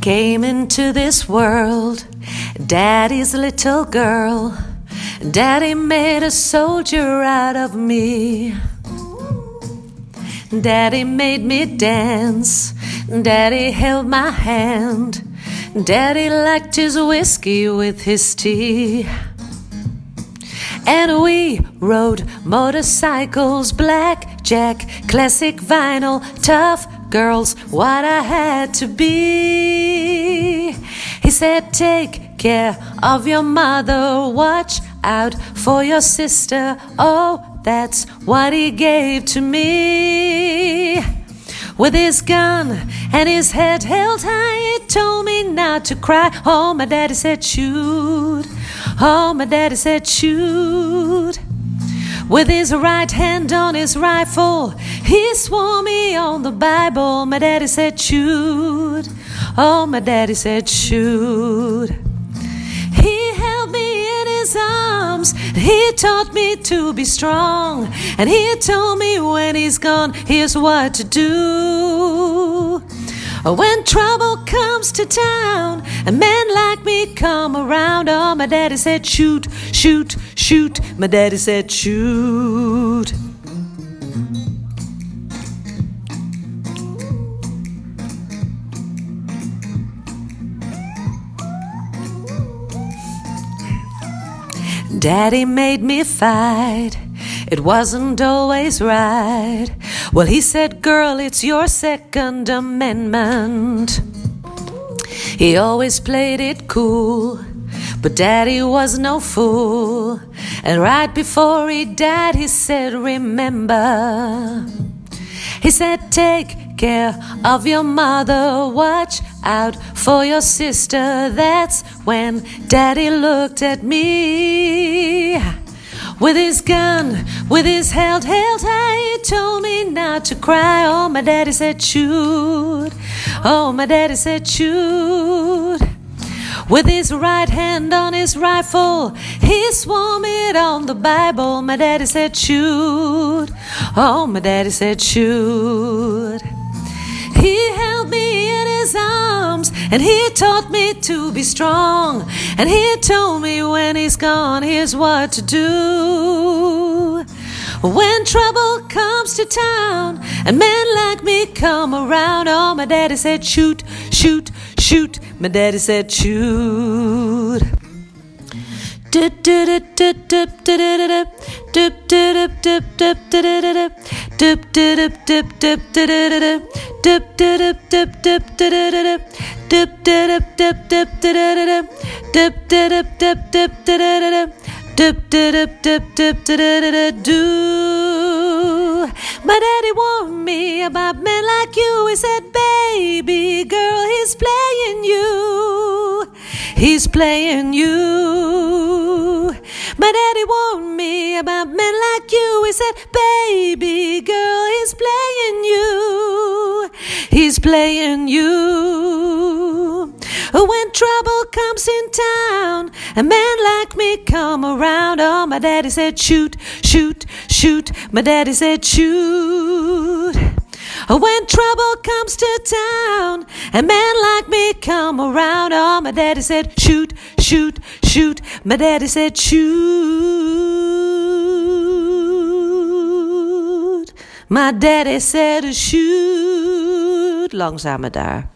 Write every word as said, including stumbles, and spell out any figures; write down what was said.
came into this world, Daddy's little girl. Daddy made a soldier out of me. Daddy made me dance. Daddy held my hand. Daddy liked his whiskey with his tea. And we rode motorcycles, blackjack, classic vinyl, tough girls, what I had to be. He said, take care of your mother, watch out for your sister. Oh, that's what he gave to me. With his gun and his head held high, he told me not to cry. Oh, my daddy said shoot. Oh, my daddy said shoot. With his right hand on his rifle, he swore me on the Bible. My daddy said shoot. Oh, my daddy said shoot. He held me in his arms. He taught me to be strong. And he told me when he's gone, here's what to do. When trouble comes to town, a man like me come around. Oh, my daddy said shoot, shoot, shoot. My daddy said shoot. Daddy made me fight. It wasn't always right. Well, he said, girl, it's your Second Amendment. He always played it cool, but Daddy was no fool. And right before he died, he said, remember. He said, take care of your mother, watch out for your sister. That's when Daddy looked at me. With his gun, with his held, held high, he told me not to cry. Oh, my daddy said shoot. Oh, my daddy said shoot. With his right hand on his rifle, he swore me it on the Bible. My daddy said shoot. Oh, my daddy said shoot. He held me in his arms, and he taught me to be strong. And he told me when he's gone, here's what to do. When trouble comes to town, and men like me come around. Oh, my daddy said shoot, shoot, shoot. My daddy said shoot. My daddy warned me about men like you. He said, baby girl, he's playing you. He's playing you. My daddy warned me about men like you. He said, baby girl, he's playing you. He's playing you. When trouble comes in town, a man like me come around. Oh, my daddy said shoot, shoot, shoot. My daddy said shoot. When trouble comes to town, a man like me come around. Oh, my daddy said shoot, shoot, shoot. My daddy said shoot. My daddy said shoot. Langzamer daar.